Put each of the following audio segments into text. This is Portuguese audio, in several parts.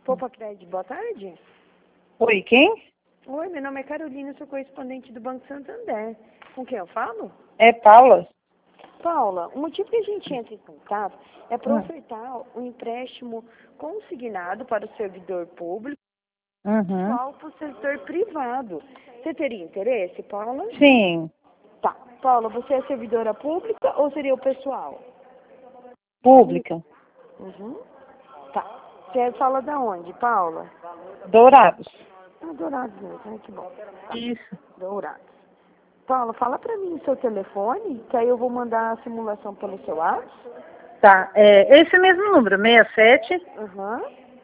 Poupa Crédito, boa tarde. Oi, quem? Oi, meu nome é Carolina, sou correspondente do Banco Santander. Com quem eu falo? É Paula. Paula, o motivo que a gente entra em contato é para ofertar um empréstimo consignado para o servidor público Uhum. igual para o setor privado. Você teria interesse, Paula? Sim, Tá. Paula, você é servidora pública ou seria o pessoal? pública. Uhum. Tá. Você fala da onde, Paula? Dourados. Ah, Dourados mesmo. Ai, que bom. Tá. Isso. Dourados. Paula, fala pra mim o seu telefone, que aí eu vou mandar a simulação pelo seu WhatsApp. Tá, esse mesmo número, 67 Aham.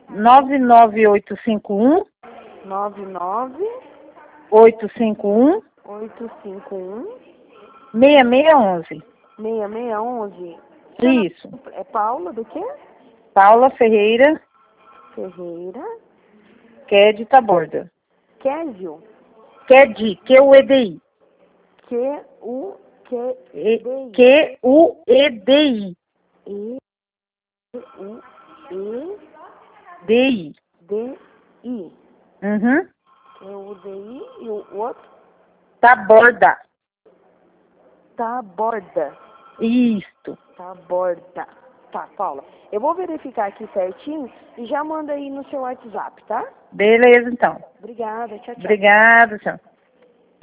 99851 99 851 851 6611. 6611. Isso. É Paula do quê? Paula Ferreira, Ferreira. que é de Taborda. Késio. QEDI, QUEDI. Q-U-Q-D-I. QUEDI. DI. E-U-E-D-I. Uhum. Q-U-D-I e o outro? Taborda. Taborda. Isto. Taborda. Tá, Paula. Eu vou verificar aqui certinho e já manda aí no seu WhatsApp, tá? Beleza, então. Obrigada. Tchau, tchau. Obrigada, tchau.